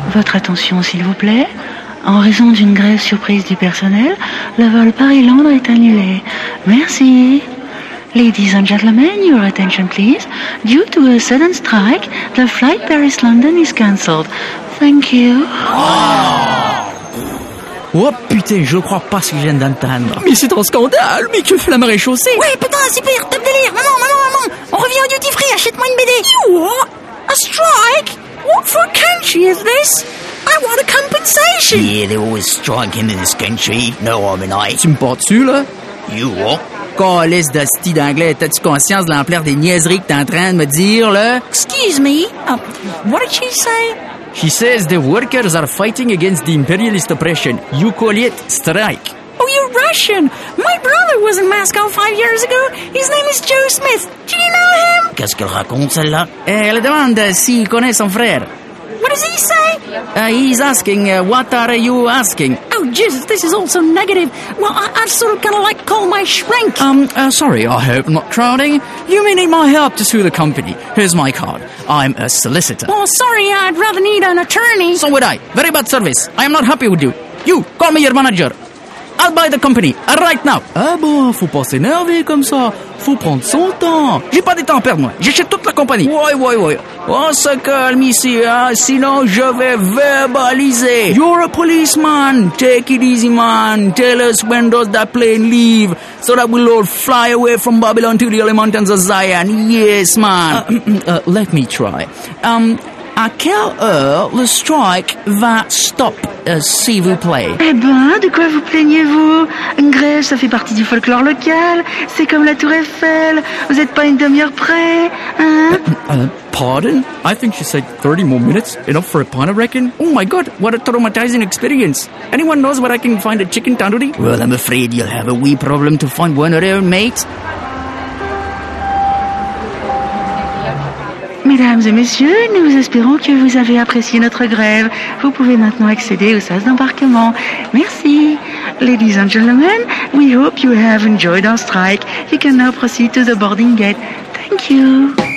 Votre attention, s'il vous plaît. En raison d'une grève surprise du personnel, le vol Paris-Londres est annulé. Merci. Ladies and gentlemen, your attention please. Due to a sudden strike, the flight Paris-London is cancelled. Thank you. Oh putain, je crois pas ce que je viens d'entendre. Mais c'est un scandale. Mais que fait la marée chaussée? Ouais, putain, super, top délire. Maman. On revient au duty free, achète-moi une BD. What? A strike? What for country is this? I want a compensation. Yeah, they're always striking in this country. No harm in it. Tu me portes dessus, là? You what? Calice de style d'anglais, t'as-tu conscience de l'ampleur des niaiseries que t'es en train de me dire, là? Excuse me. What did she say? She says the workers are fighting against the imperialist oppression. You call it strike. Oh, you're Russian. My brother was in Moscow 5 years ago. His name is Joe Smith. Do you know him? Qu'est-ce qu'elle raconte, celle-là? Elle demande s'il connaît son frère. What does he say? He's asking, what are you asking? Oh, Jesus, this is all so negative. Well, I'd sort of kind of like call my shrink. Sorry, I hope I'm not crowding. You may need my help to sue the company. Here's my card. I'm a solicitor. Oh, sorry, I'd rather need an attorney. So would I. Very bad service. I am not happy with you. You, call me your manager. I'll buy the company, right now. Ah bon, faut pas s'énerver comme ça. Faut prendre son temps. J'ai pas de temps à perdre, moi. J'achète toute la compagnie. Ouais. On se calme ici, hein. Sinon, je vais verbaliser. You're a policeman. Take it easy, man. Tell us when does that plane leave so that we'll all fly away from Babylon to the holy mountains of Zion. Yes, man. Let me try. À quelle heure le strike va stop, s'il vous plaît? Eh ben, de quoi vous plaignez-vous? Une grève, ça fait partie du folklore local. C'est comme la Tour Eiffel. Vous n'êtes pas une demi-heure près, hein? Pardon? I think she said 30 more minutes. Enough for a pint, I reckon. Oh my God, what a traumatizing experience. Anyone knows where I can find a chicken tandoori? Well, I'm afraid you'll have a wee problem to find one around, mate. Mesdames et messieurs, nous espérons que vous avez apprécié notre grève. Vous pouvez maintenant accéder au sas d'embarquement. Merci. Ladies and gentlemen, we hope you have enjoyed our strike. You can now proceed to the boarding gate. Thank you.